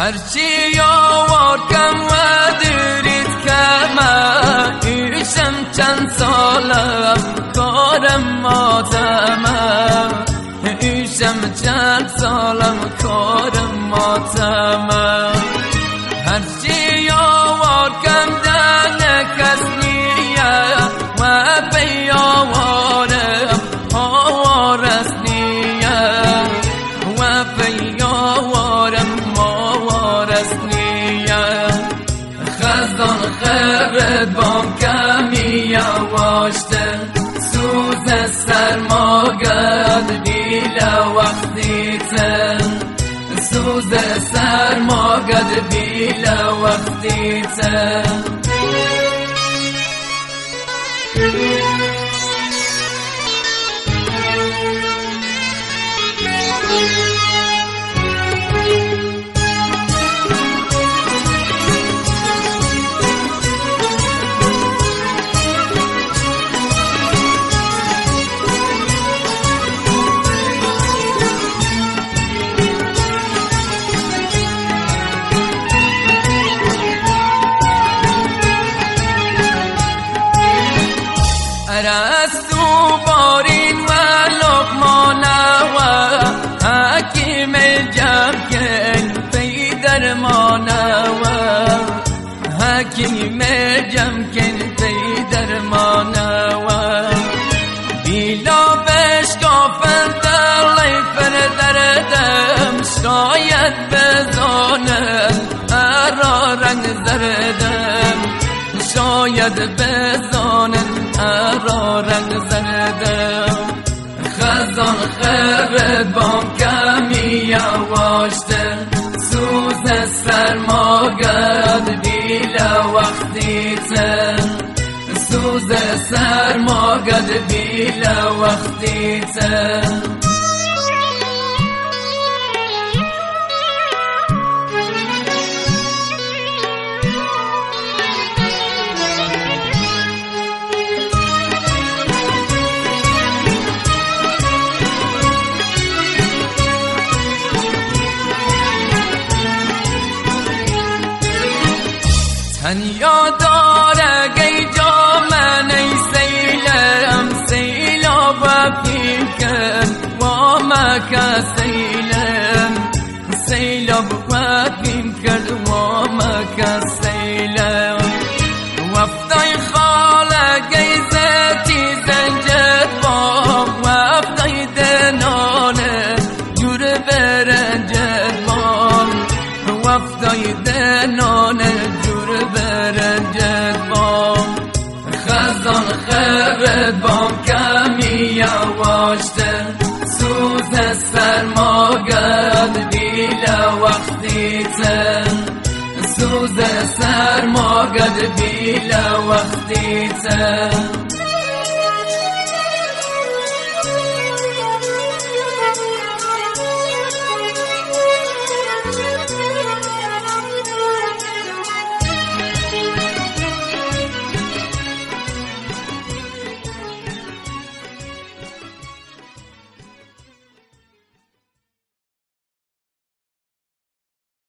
هرچی آوردم و درید که من ایشم چند سالم کارم ماتمه ایشم چند سالم کارم ماتمه هرچی آوردم دن کس نیه و بیاوارم آوارست نیه و بیاوارم آوارست نیه خزان خبرت بام کمی آواشته سوز سرماگد بیل وقتی تن سوز سرماگد بیل وقتی تن رسو بارین و لقمانه و حکیم جمکن پی درمانه و حکیم جمکن پی درمانه و بیلا بشکافن در لیفر دردم شاید بزانن ارا رنگ زردم شاید بزانن ارا رنگ زردم خزان خبرت بام کمی آواشته سوز سرماگد بیل وقتی تن سوز سرماگد بیل وقتی تن تنیا داره گی جا من ای سیلم سیلاب وفیم کن و مکه سیلم سیلاب وفیم کرد و مکه سیلم وفتای خاله گی زیتی زنجد بام وفتای دنانه جور برنجد بام وفتای دنانه برنجد بام خزان خبرت بام کمی آواشته سوز سرماگد بیل وقتی تن سوز سرماگد بیل وقتی تن